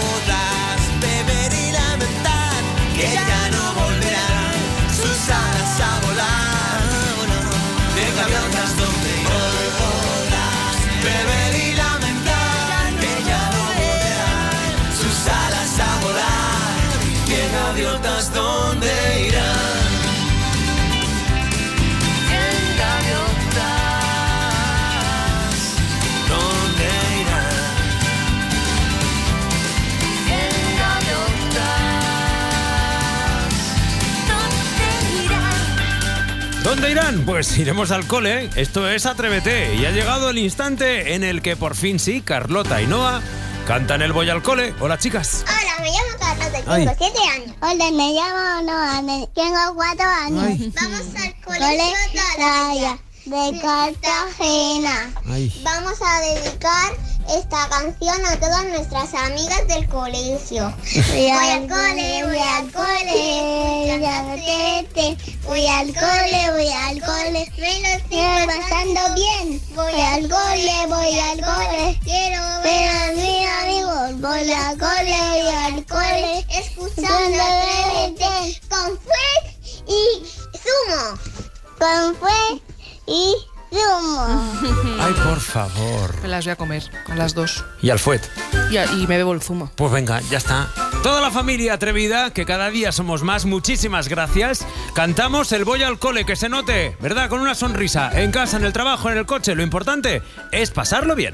Que ya no volverán sus alas a volar. De gaviotas donde hoy podrás beber y lamentar que ya no volverán sus alas a volar. De gaviotas donde irán. Cien gaviotas donde irán. Cien gaviotas. ¿Dónde irán? Pues iremos al cole. Esto es Atrévete. Y ha llegado el instante en el que por fin sí, Carlota y Noa cantan el Voy al cole. Hola, chicas. Hola, me llamo Carlota, tengo Ay. siete años. Hola, me llamo Noa, me- tengo cuatro años. Ay. Vamos al colegio Atalaya de Cartagena. Ay. Vamos a dedicar esta canción a todas nuestras amigas del colegio. Voy al cole, voy al cole, voy al tete, voy al cole, voy al cole, me lo estoy pasando bien. Voy al cole, voy al cole, quiero ver a mis amigos. Voy al cole, voy al cole, escuchando Atrévete con Fue y Zumo. Con Fue y Zumo. Ay, por favor. Me las voy a comer, con las dos. Y al fuet. Y, a- y me bebo el zumo. Pues venga, ya está. Toda la familia atrevida, que cada día somos más, muchísimas gracias. Cantamos el Voy al cole, que se note, ¿verdad? Con una sonrisa, en casa, en el trabajo, en el coche. Lo importante es pasarlo bien.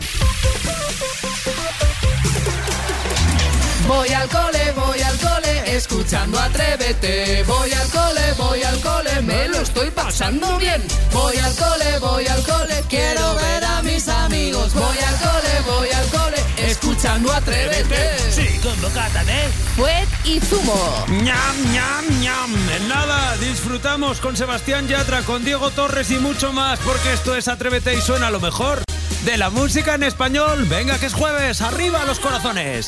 Voy al cole, voy al cole, escuchando Atrévete. Voy al cole, voy al cole, me lo estoy pasando bien. Voy al cole, voy al cole, quiero ver a mis amigos. Voy al cole, voy al cole, escuchando Atrévete. Sí, convocátame. Fuet y Zumo. ñam, ñam, ñam. En nada, disfrutamos con Sebastián Yatra, con Diego Torres y mucho más, porque esto es Atrévete y suena lo mejor de la música en español. Venga, que es jueves, arriba los corazones.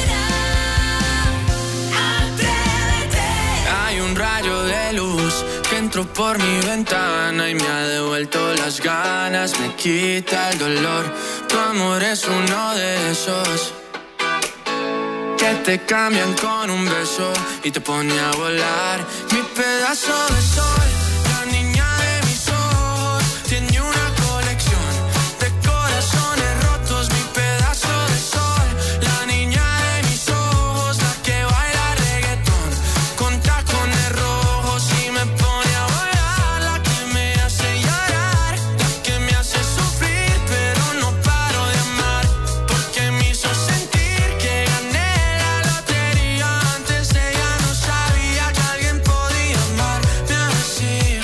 Hay un rayo de luz que entró por mi ventana y me ha devuelto las ganas, me quita el dolor. Tu amor es uno de esos que te cambian con un beso y te pone a volar. Mi pedazo de sol, la niña de mis ojos, tiene una colección de corazones rotos. Mi pedazo de sol, la niña de mis ojos, la que baila reggaetón con tacones rojos y me pone a volar. La que me hace llorar, la que me hace sufrir, pero no paro de amar, porque me hizo sentir que gané la lotería. Antes ella no sabía que alguien podía amarme así.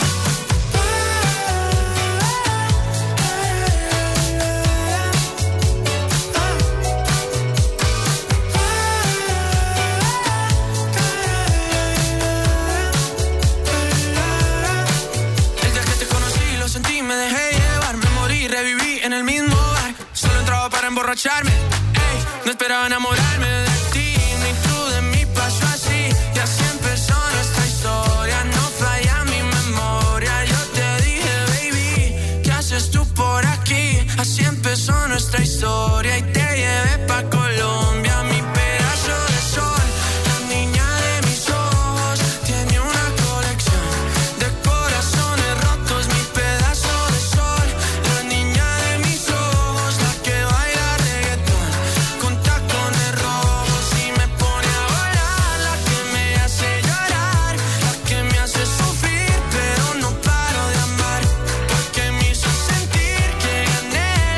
El día que te conocí lo sentí, me dejé llevar, me morí, reviví en el mismo bar. Solo entraba para emborracharme, ey, no esperaba enamorarme de ti, ni tú de mí pasó así. Y así empezó nuestra historia, no falla mi memoria. Yo te dije, baby, ¿qué haces tú por aquí? Así empezó nuestra historia y te llevé pa' Colombia. Mi pedazo de sol, la niña de mis ojos, tiene una colección de corazones rotos. Mi pedazo de sol, la niña de mis ojos, la que baila reggaetón con tacones rojos y me pone a volar. La que me hace llorar, la que me hace sufrir, pero no paro de amar, porque me hizo sentir que gané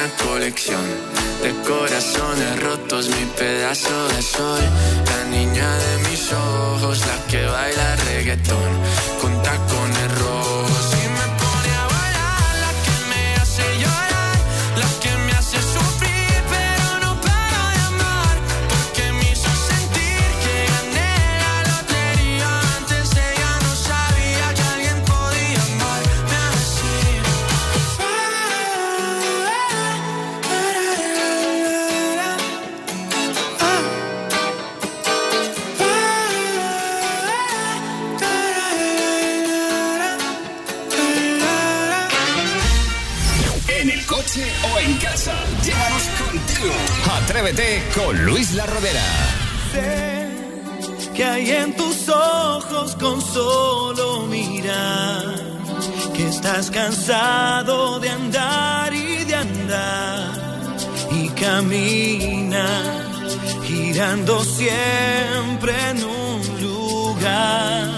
colección de corazones rotos, mi pedazo de sol. La niña de mis ojos, la que baila reggaetón con tacones rojos. Y me pone a bailar, la que me hace llorar, la que me hace sufrir, pero no paro de amar, porque me hizo sentir que gané la lotería. Antes ella no sabía que alguien podía amarme así. En el coche o en casa, llévanos contigo. Atrévete con Luis La Rodera. Sé que hay en tus ojos con solo mirar, que estás cansado de andar y de andar, y camina girando siempre en un lugar.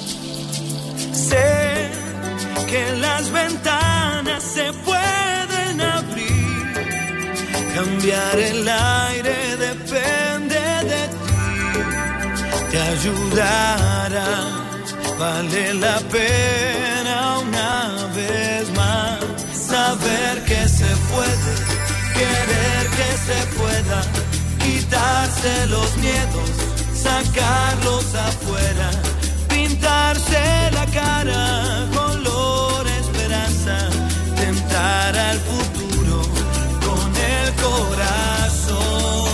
Sé que las ventanas se pueden abrir, cambiar el aire depende de ti, te ayudará, vale la pena una vez más, saber que se puede, querer que se pueda, quitarse los miedos, sacarlos afuera, pintarse la cara color esperanza, tentar al futuro con el corazón.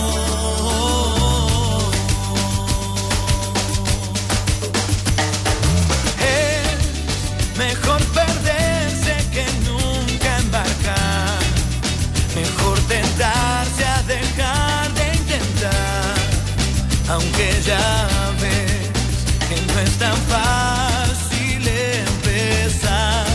Es mejor perderse que nunca embarcar, mejor tentarse a dejar de intentar, aunque ya ves que no es tan fácil empezar.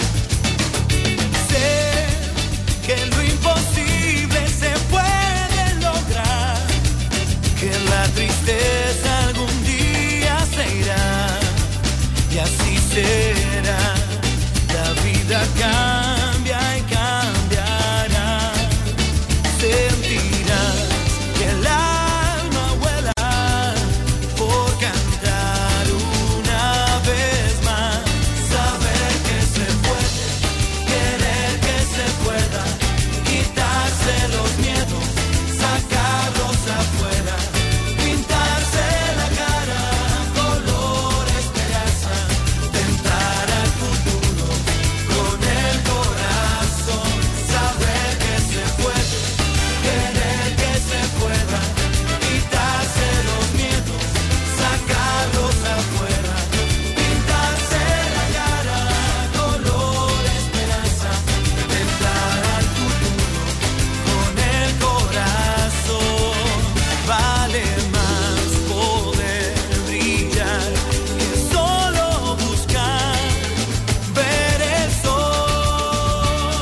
Sé que lo imposible se puede lograr, que la tristeza algún día se irá, y así será. La vida cambia y cambiará, sentirás que el alma vuela por cantar una vez más, saber que se puede, querer que se pueda, quitarse los miedos, sacarlos afuera, pintarse la cara color esperanza, tentar al futuro con el corazón, saber que se puede, querer que se pueda, quitarse los miedos, sacarlos afuera, pintarse la cara color esperanza, tentar al futuro con el corazón. Vale más poder brillar que solo buscar ver el sol.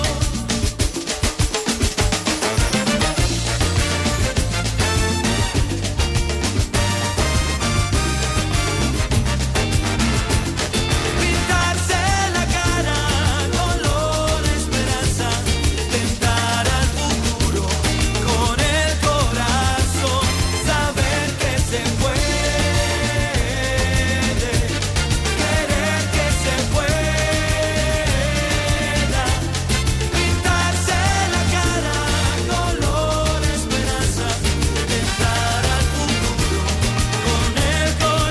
Pintarse la cara color esperanza, tentar al futuro con el corazón, saber que se puede, querer que se pueda, pintarse la cara color esperanza, tentar al futuro con el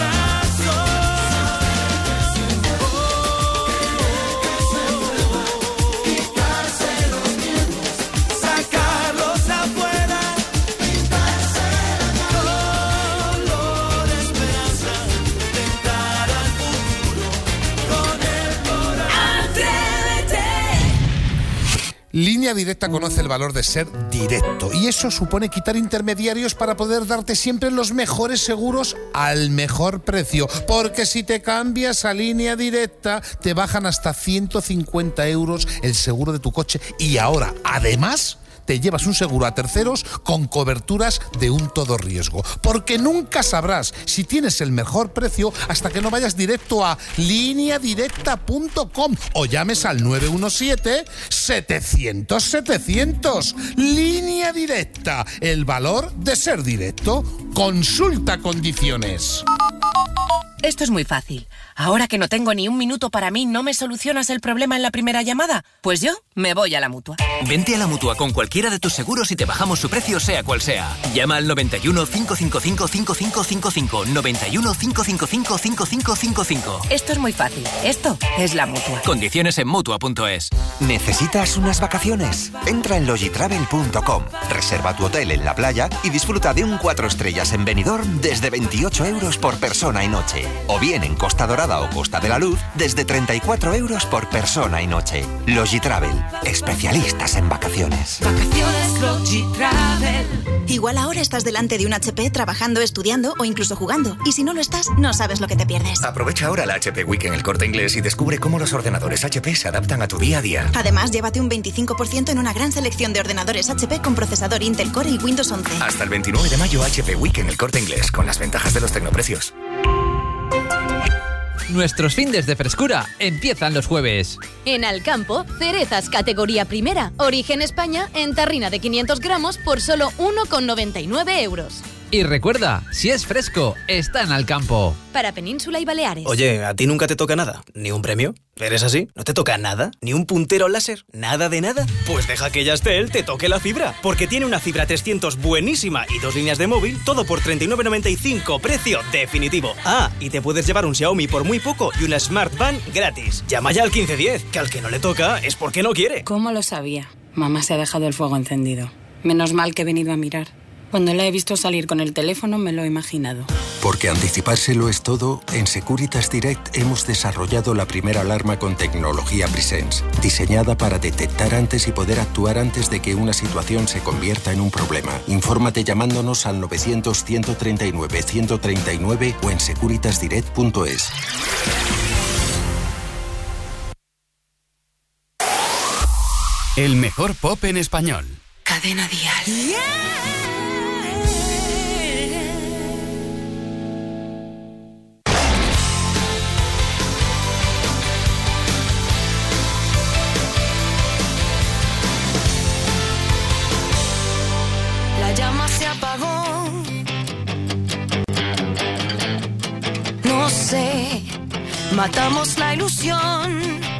corazón, quitarse los miedos, sacarlos afuera, pintarse la color esperanza, tentar al futuro con el corazón. Atrévete. Línea Directa conoce el valor de ser directo y eso supone quitar intermediarios para poder darte siempre los mejores seguros al mejor precio. Porque si te cambias a Línea Directa te bajan hasta ciento cincuenta euros el seguro de tu coche y ahora, además, te llevas un seguro a terceros con coberturas de un todo riesgo. Porque nunca sabrás si tienes el mejor precio hasta que no vayas directo a línea directa punto com o llames al nueve uno siete, setecientos, setecientos. Línea Directa, el valor de ser directo. Consulta condiciones. Esto es muy fácil. Ahora que no tengo ni un minuto para mí, ¿no me solucionas el problema en la primera llamada? Pues yo me voy a la Mutua. Vente a la Mutua con cualquiera de tus seguros y te bajamos su precio sea cual sea. Llama al noventa y uno, cinco cinco cinco, cinco cinco cinco cinco, noventa y uno, cinco cinco cinco, cinco cinco cinco cinco. Esto es muy fácil. Esto es la Mutua. Condiciones en Mutua punto es. ¿Necesitas unas vacaciones? Entra en logitravel punto com, reserva tu hotel en la playa y disfruta de un cuatro estrellas en Benidorm desde veintiocho euros por persona y noche. O bien en Costa Dorada o Costa de la Luz desde treinta y cuatro euros por persona y noche. Logitravel, especialistas en vacaciones. Vacaciones Logitravel. Igual ahora estás delante de un H P trabajando, estudiando o incluso jugando. Y si no lo estás, no sabes lo que te pierdes. Aprovecha ahora la H P Week en el Corte Inglés y descubre cómo los ordenadores H P se adaptan a tu día a día. Además, llévate un veinticinco por ciento en una gran selección de ordenadores H P con procesador Intel Core y Windows once. Hasta el veintinueve de mayo H P Week en el Corte Inglés, con las ventajas de los tecnoprecios. Nuestros findes de frescura empiezan los jueves. En Alcampo, cerezas categoría primera, origen España, en tarrina de quinientos gramos por solo uno con noventa y nueve euros. Y recuerda, si es fresco, está en Alcampo. Para Península y Baleares. Oye, ¿a ti nunca te toca nada? ¿Ni un premio? ¿Eres así? ¿No te toca nada? ¿Ni un puntero láser? ¿Nada de nada? Pues deja que Yastel te toque la fibra, porque tiene una fibra trescientos buenísima y dos líneas de móvil, todo por treinta y nueve noventa y cinco, precio definitivo. Ah, y te puedes llevar un Xiaomi por muy poco y una Smart Band gratis. Llama ya al quince diez, que al que no le toca es porque no quiere. ¿Cómo lo sabía? Mamá se ha dejado el fuego encendido. Menos mal que he venido a mirar. Cuando la he visto salir con el teléfono me lo he imaginado. Porque anticipárselo es todo, en Securitas Direct hemos desarrollado la primera alarma con tecnología Presence, diseñada para detectar antes y poder actuar antes de que una situación se convierta en un problema. Infórmate llamándonos al novecientos, ciento treinta y nueve, ciento treinta y nueve o en securitas direct punto es. El mejor pop en español. Cadena Dial. Yeah. La llama se apagó. No sé, matamos la ilusión.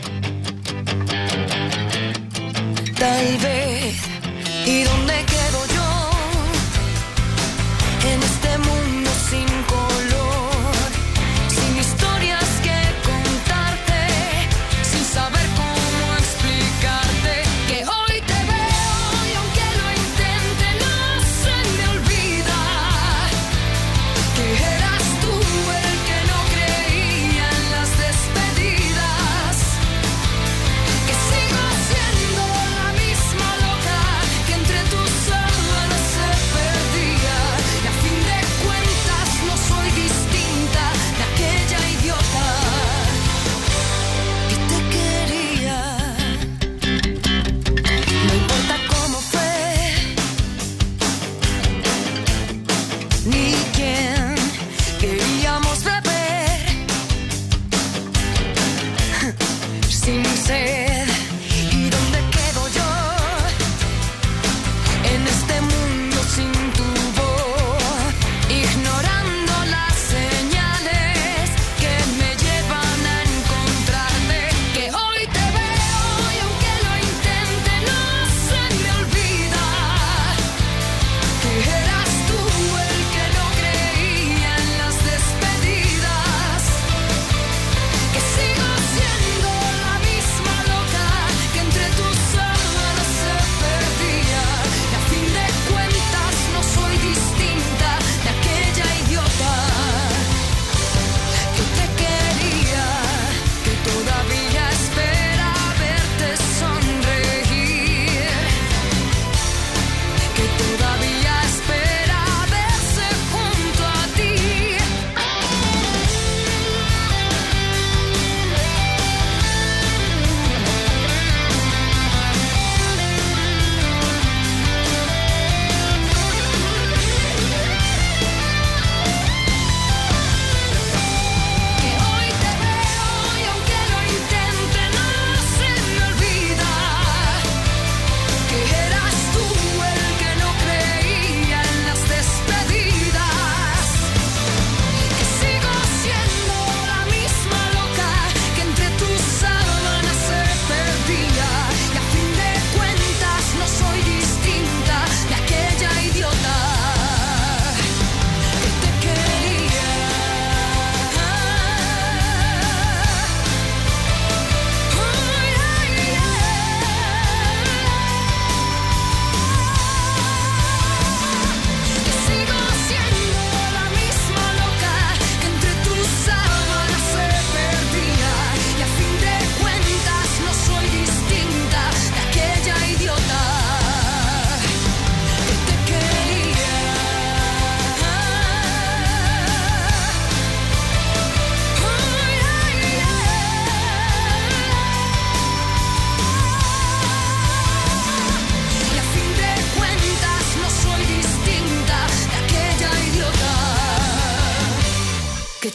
Tal vez. ¿Y dónde quedo yo? En este mundo sin color, sin historias que contarte, sin saber cómo explicarte que hoy te veo y aunque lo intente no se me olvida que eras tú el que no creía en las despedidas, que sigo siendo la misma loca que entre tus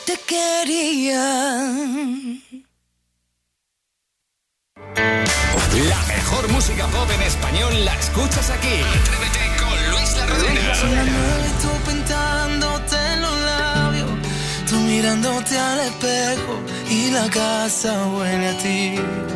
te quería. La mejor música pop en español la escuchas aquí. Atrévete con Luis La Rodera. Son las nueve y tú pintándote en los labios, tú mirándote al espejo y la casa huele a ti.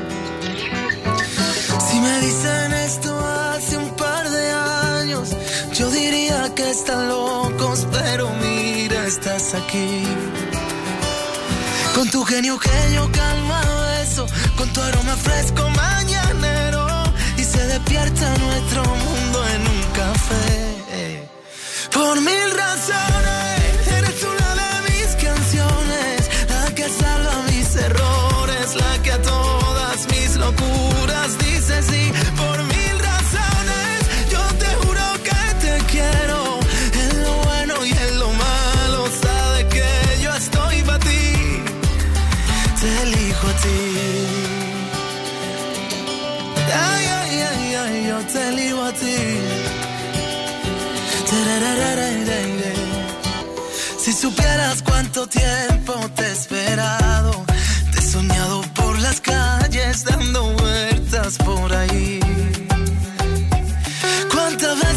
Si me dicen esto hace un par de años, yo diría que están locos, pero mira, estás aquí. Con tu genio que yo calma beso, con tu aroma fresco mañanero, y se despierta nuestro mundo en un café. Por mil razones, eres tú la de mis canciones, la que salva mis errores, la que a todas mis locuras dice sí. Por mil razones, yo te juro que te quiero, en lo bueno y en lo malo, sabes que yo estoy para ti, te elijo a ti. Ay, ay, ay, ay, yo te elijo a ti. Si supieras cuánto tiempo te he esperado, te he soñado por las calles dando vueltas por ahí. Cuántas veces